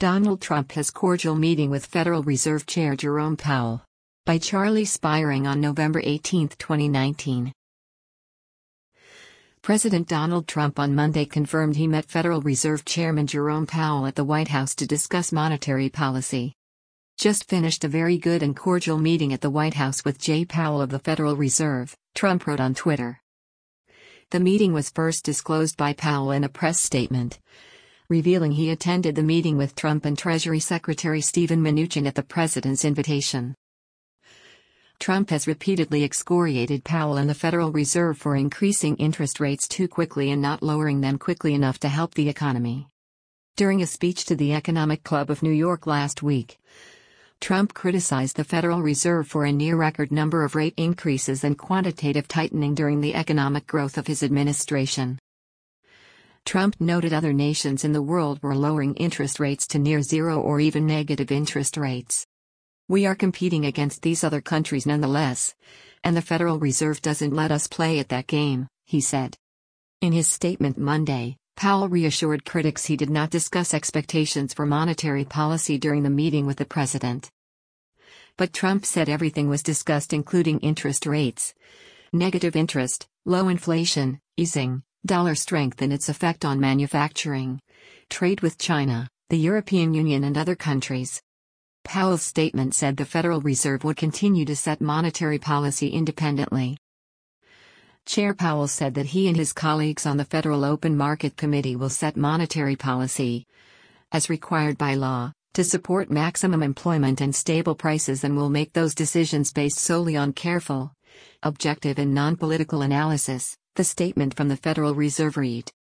Donald Trump has cordial meeting with Federal Reserve Chair Jerome Powell. By Charlie Spiring on November 18, 2019. President Donald Trump on Monday confirmed he met Federal Reserve Chairman Jerome Powell at the White House to discuss monetary policy. Just finished a very good and cordial meeting at the White House with Jay Powell of the Federal Reserve, Trump wrote on Twitter. The meeting was first disclosed by Powell in a press statement, revealing he attended the meeting with Trump and Treasury Secretary Steven Mnuchin at the president's invitation. Trump has repeatedly excoriated Powell and the Federal Reserve for increasing interest rates too quickly and not lowering them quickly enough to help the economy. During a speech to the Economic Club of New York last week, Trump criticized the Federal Reserve for a near-record number of rate increases and quantitative tightening during the economic growth of his administration. Trump noted other nations in the world were lowering interest rates to near zero or even negative interest rates. We are competing against these other countries nonetheless, and the Federal Reserve doesn't let us play at that game, he said. In his statement Monday, Powell reassured critics he did not discuss expectations for monetary policy during the meeting with the president. But Trump said everything was discussed, including interest rates, negative interest, low inflation, easing, dollar strength and its effect on manufacturing, trade with China, the European Union and other countries. Powell's statement said the Federal Reserve would continue to set monetary policy independently. Chair Powell said that he and his colleagues on the Federal Open Market Committee will set monetary policy, as required by law, to support maximum employment and stable prices, and will make those decisions based solely on careful, objective and non-political analysis, the statement from the Federal Reserve read.